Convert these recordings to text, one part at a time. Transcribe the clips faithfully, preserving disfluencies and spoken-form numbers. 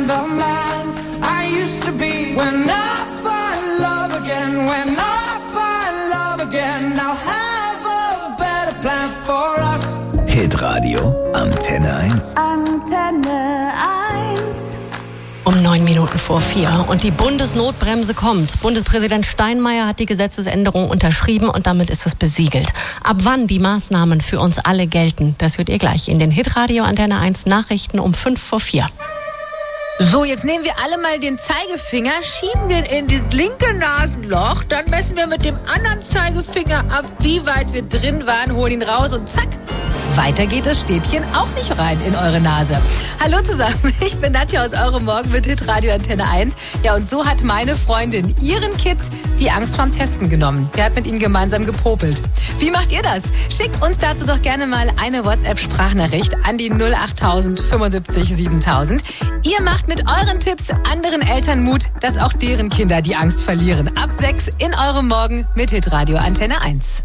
am the man I used to be. When I find love again, when I find love again, I'll have a better plan for us. Hitradio Antenne eins. Antenne eins. Um neun Minuten vor vier und die Bundesnotbremse kommt. Bundespräsident Steinmeier hat die Gesetzesänderung unterschrieben und damit ist es besiegelt. Ab wann die Maßnahmen für uns alle gelten, das hört ihr gleich in den Hitradio Antenne eins Nachrichten um fünf vor vier. So, jetzt nehmen wir alle mal den Zeigefinger, schieben den in das linke Nasenloch, dann messen wir mit dem anderen Zeigefinger ab, wie weit wir drin waren, holen ihn raus und zack, weiter geht das Stäbchen auch nicht rein in eure Nase. Hallo zusammen, ich bin Nadja aus Eure Morgen mit Hitradio Antenne eins. Ja, und so hat meine Freundin ihren Kids die Angst vorm Testen genommen. Sie hat mit ihnen gemeinsam gepopelt. Wie macht ihr das? Schickt uns dazu doch gerne mal eine WhatsApp-Sprachnachricht an die null achttausend fünfundsiebzig siebentausend. Ihr macht mit euren Tipps anderen Eltern Mut, dass auch deren Kinder die Angst verlieren. Ab sechs in Eure Morgen mit Hitradio Antenne eins.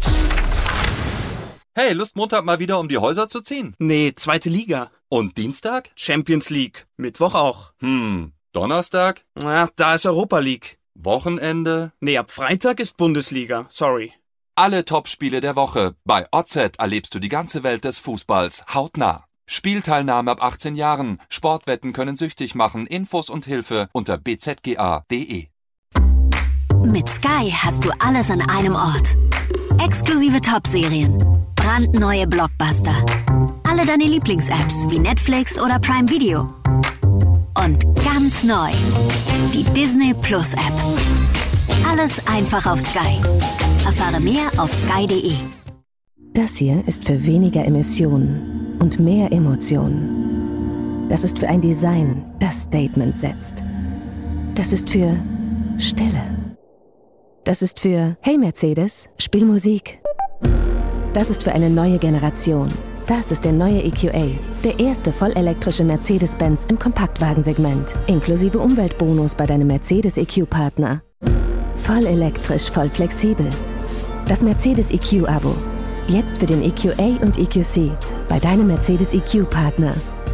Hey, Lust Montag mal wieder um die Häuser zu ziehen? Nee, zweite Liga. Und Dienstag? Champions League. Mittwoch auch. Hm, Donnerstag? Na, da ist Europa League. Wochenende? Nee, ab Freitag ist Bundesliga. Sorry. Alle Topspiele der Woche. Bei O Z erlebst du die ganze Welt des Fußballs hautnah. Spielteilnahme ab achtzehn Jahren. Sportwetten können süchtig machen. Infos und Hilfe unter b z g a punkt d e. Mit Sky hast du alles an einem Ort. Exklusive Top-Serien, brandneue Blockbuster, alle deine Lieblings-Apps wie Netflix oder Prime Video. Und ganz neu, die Disney Plus App. Alles einfach auf Sky. Erfahre mehr auf sky punkt d e. Das hier ist für weniger Emissionen und mehr Emotionen. Das ist für ein Design, das Statement setzt. Das ist für Stille. Das ist für Hey Mercedes, spiel Musik. Das ist für eine neue Generation. Das ist der neue E Q A, der erste vollelektrische Mercedes-Benz im Kompaktwagensegment, inklusive Umweltbonus bei deinem Mercedes E Q-Partner. Voll elektrisch, voll flexibel. Das Mercedes E Q-Abo. Jetzt für den E Q A und E Q C bei deinem Mercedes E Q-Partner.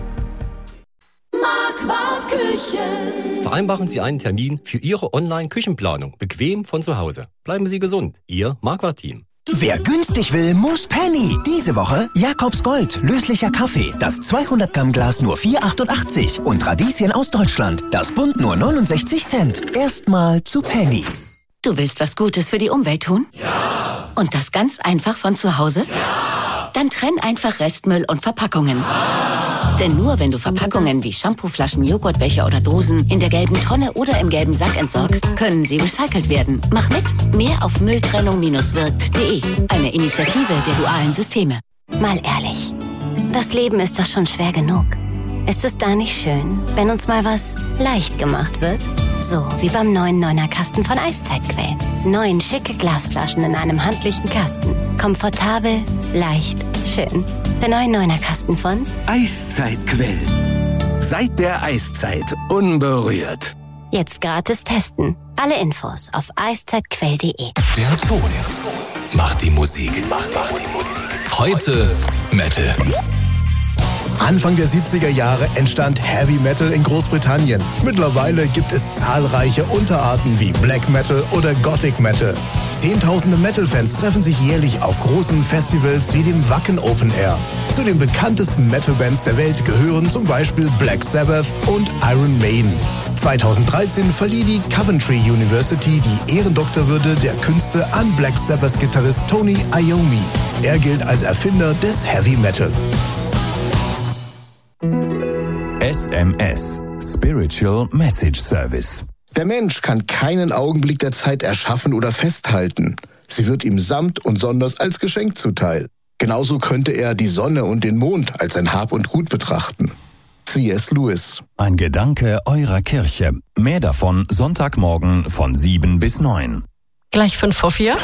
Marquardt Küchen. Vereinbaren Sie einen Termin für Ihre Online-Küchenplanung. Bequem von zu Hause. Bleiben Sie gesund. Ihr Marquardt-Team. Wer günstig will, muss Penny. Diese Woche Jakobs Gold, löslicher Kaffee. Das zweihundert Gramm Glas nur vier achtundachtzig. Und Radieschen aus Deutschland. Das Bund nur neunundsechzig Cent. Erstmal zu Penny. Du willst was Gutes für die Umwelt tun? Ja. Und das ganz einfach von zu Hause? Ja. Dann trenn einfach Restmüll und Verpackungen. Ah. Denn nur wenn du Verpackungen wie Shampooflaschen, Joghurtbecher oder Dosen in der gelben Tonne oder im gelben Sack entsorgst, können sie recycelt werden. Mach mit. Mehr auf mülltrennung wirkt punkt d e. Eine Initiative der dualen Systeme. Mal ehrlich, das Leben ist doch schon schwer genug. Ist es da nicht schön, wenn uns mal was leicht gemacht wird? So wie beim neuen Neuner-Kasten von Eiszeitquell. Neun schicke Glasflaschen in einem handlichen Kasten. Komfortabel, leicht, schön. Der neue Neuner-Kasten von Eiszeitquell. Seit der Eiszeit unberührt. Jetzt gratis testen. Alle Infos auf eiszeitquell punkt d e. Der Ton macht die Musik. Macht, macht die Musik. Heute Metal. Anfang der siebziger Jahre entstand Heavy Metal in Großbritannien. Mittlerweile gibt es zahlreiche Unterarten wie Black Metal oder Gothic Metal. Zehntausende Metal-Fans treffen sich jährlich auf großen Festivals wie dem Wacken Open Air. Zu den bekanntesten Metal-Bands der Welt gehören zum Beispiel Black Sabbath und Iron Maiden. zweitausenddreizehn verlieh die Coventry University die Ehrendoktorwürde der Künste an Black Sabbath-Gitarrist Tony Iommi. Er gilt als Erfinder des Heavy Metal. S M S – Spiritual Message Service. Der Mensch kann keinen Augenblick der Zeit erschaffen oder festhalten. Sie wird ihm samt und sonders als Geschenk zuteil. Genauso könnte er die Sonne und den Mond als ein Hab und Gut betrachten. C S Lewis. Ein Gedanke eurer Kirche. Mehr davon Sonntagmorgen von sieben bis neun. Gleich fünf vor vier.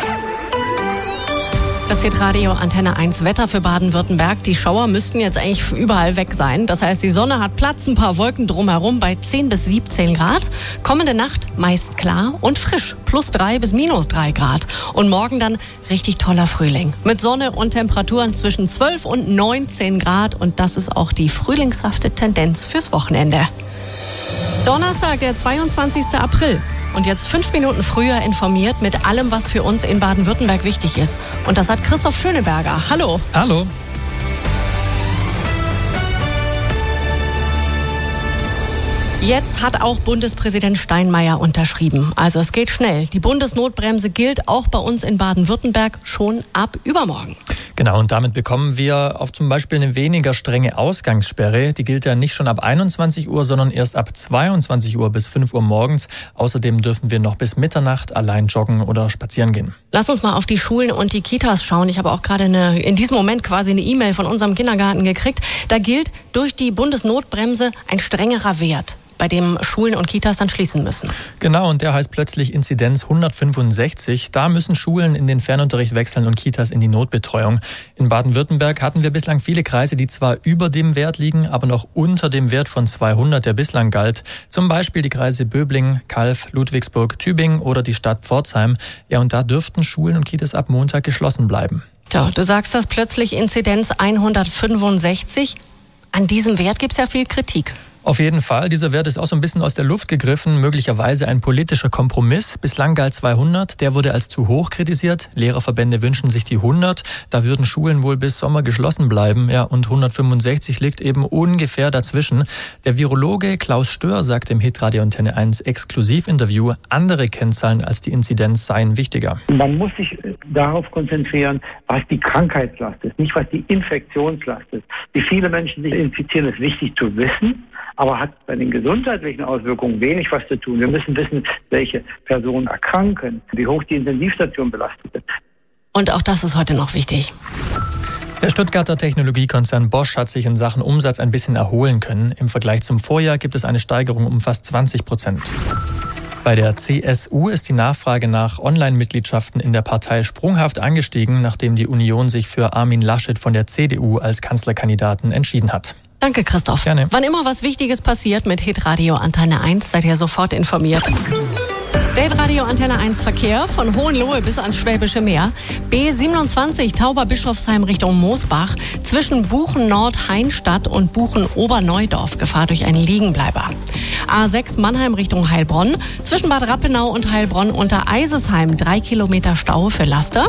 Das Hitradio Antenne eins Wetter für Baden-Württemberg. Die Schauer müssten jetzt eigentlich überall weg sein. Das heißt, die Sonne hat Platz, ein paar Wolken drumherum bei zehn bis siebzehn Grad. Kommende Nacht meist klar und frisch, plus drei bis minus drei Grad. Und morgen dann richtig toller Frühling. Mit Sonne und Temperaturen zwischen zwölf und neunzehn Grad. Und das ist auch die frühlingshafte Tendenz fürs Wochenende. Donnerstag, der zweiundzwanzigster April. Und jetzt fünf Minuten früher informiert mit allem, was für uns in Baden-Württemberg wichtig ist. Und das hat Christoph Schöneberger. Hallo. Hallo. Jetzt hat auch Bundespräsident Steinmeier unterschrieben. Also es geht schnell. Die Bundesnotbremse gilt auch bei uns in Baden-Württemberg schon ab übermorgen. Genau, und damit bekommen wir auf zum Beispiel eine weniger strenge Ausgangssperre. Die gilt ja nicht schon ab einundzwanzig Uhr, sondern erst ab zweiundzwanzig Uhr bis fünf Uhr morgens. Außerdem dürfen wir noch bis Mitternacht allein joggen oder spazieren gehen. Lass uns mal auf die Schulen und die Kitas schauen. Ich habe auch gerade eine, in diesem Moment quasi eine E-Mail von unserem Kindergarten gekriegt. Da gilt durch die Bundesnotbremse ein strengerer Wert, bei dem Schulen und Kitas dann schließen müssen. Genau, und der heißt plötzlich Inzidenz hundertfünfundsechzig. Da müssen Schulen in den Fernunterricht wechseln und Kitas in die Notbetreuung. In Baden-Württemberg hatten wir bislang viele Kreise, die zwar über dem Wert liegen, aber noch unter dem Wert von zweihundert, der bislang galt. Zum Beispiel die Kreise Böbling, Calw, Ludwigsburg, Tübingen oder die Stadt Pforzheim. Ja, und da dürften Schulen und Kitas ab Montag geschlossen bleiben. Tja, du sagst das, plötzlich Inzidenz hundertfünfundsechzig. An diesem Wert gibt es ja viel Kritik. Auf jeden Fall. Dieser Wert ist auch so ein bisschen aus der Luft gegriffen, möglicherweise ein politischer Kompromiss. Bislang galt zweihundert, der wurde als zu hoch kritisiert. Lehrerverbände wünschen sich die hundert. Da würden Schulen wohl bis Sommer geschlossen bleiben. Ja, und hundertfünfundsechzig liegt eben ungefähr dazwischen. Der Virologe Klaus Stör sagt im Hitradio Antenne eins Exklusivinterview, andere Kennzahlen als die Inzidenz seien wichtiger. Man muss sich darauf konzentrieren, was die Krankheitslast ist, nicht was die Infektionslast ist. Wie viele Menschen sich infizieren, ist wichtig zu wissen, aber hat bei den gesundheitlichen Auswirkungen wenig was zu tun. Wir müssen wissen, welche Personen erkranken, wie hoch die Intensivstation belastet ist. Und auch das ist heute noch wichtig. Der Stuttgarter Technologiekonzern Bosch hat sich in Sachen Umsatz ein bisschen erholen können. Im Vergleich zum Vorjahr gibt es eine Steigerung um fast zwanzig Prozent. Bei der C S U ist die Nachfrage nach Online-Mitgliedschaften in der Partei sprunghaft angestiegen, nachdem die Union sich für Armin Laschet von der C D U als Kanzlerkandidaten entschieden hat. Danke, Christoph. Gerne. Wann immer was Wichtiges passiert mit Hitradio Antenne eins, seid ihr sofort informiert. Hitradio Antenne eins Verkehr von Hohenlohe bis ans Schwäbische Meer. B siebenundzwanzig Tauber-Bischofsheim Richtung Moosbach. Zwischen Buchen-Nord-Heinstadt und Buchen-Oberneudorf. Gefahr durch einen Liegenbleiber. A sechs Mannheim Richtung Heilbronn. Zwischen Bad Rappenau und Heilbronn unter Eisesheim drei Kilometer Stau für Laster.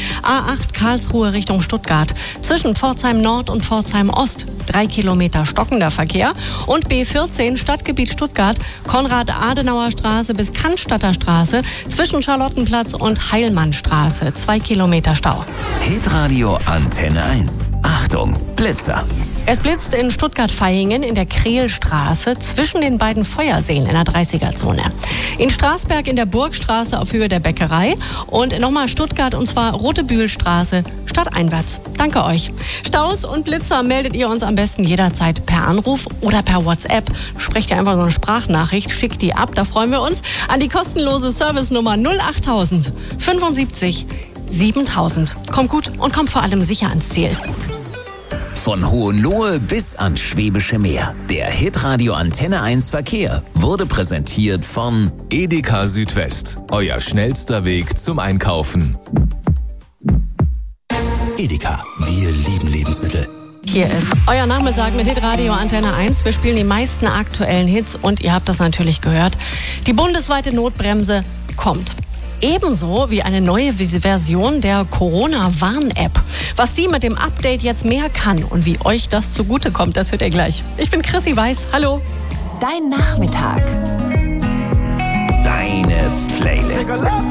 A acht Karlsruhe Richtung Stuttgart. Zwischen Pforzheim Nord und Pforzheim Ost drei Kilometer stockender Verkehr. Und B vierzehn Stadtgebiet Stuttgart. Konrad-Adenauer-Straße bis Cannstatter Straße. Zwischen Charlottenplatz und Heilmannstraße zwei Kilometer Stau. Hitradio Antenne eins. Achtung, Blitzer. Es blitzt in Stuttgart-Vaihingen in der Krehlstraße zwischen den beiden Feuerseen in der dreißiger-Zone. In Straßberg in der Burgstraße auf Höhe der Bäckerei und nochmal Stuttgart und zwar Rotebühlstraße stadteinwärts. Danke euch. Staus und Blitzer meldet ihr uns am besten jederzeit per Anruf oder per WhatsApp. Sprecht ihr einfach so eine Sprachnachricht, schickt die ab, da freuen wir uns. An die kostenlose Servicenummer null achttausend fünfundsiebzig siebentausend. Kommt gut und kommt vor allem sicher ans Ziel. Von Hohenlohe bis ans Schwäbische Meer. Der Hitradio Antenne eins Verkehr wurde präsentiert von Edeka Südwest. Euer schnellster Weg zum Einkaufen. Edeka, wir lieben Lebensmittel. Hier ist euer Nachmittag mit Hitradio Antenne eins. Wir spielen die meisten aktuellen Hits und ihr habt das natürlich gehört. Die bundesweite Notbremse kommt. Ebenso wie eine neue Version der Corona-Warn-App. Was die mit dem Update jetzt mehr kann und wie euch das zugutekommt, das hört ihr gleich. Ich bin Chrissy Weiß. Hallo. Dein Nachmittag. Deine Playlist.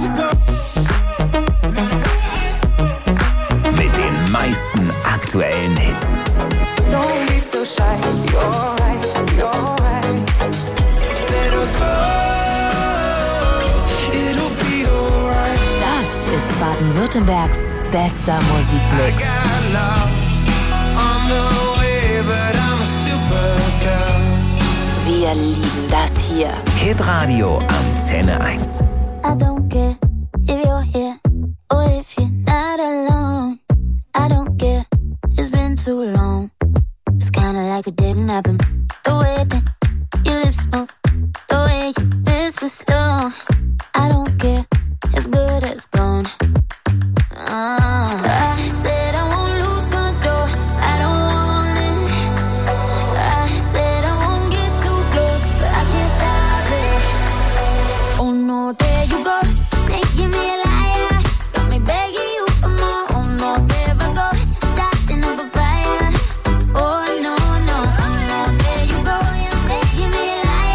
Mit den meisten aktuellen Hits. Don't be so shy, you're right, you're right. Let her go. Das ist Baden-Württembergs bester Musikmix. Wir lieben das hier. Hitradio Antenne eins. I don't care if you're here or if you're not alone. I don't care, it's been too long. It's kinda like it didn't happen. The way that your lips move, the way you whisper slow. I don't care, it's good as gone. Uh, I said I won't lose control, I don't want it. I said I won't get too close, but I can't stop. you go, making me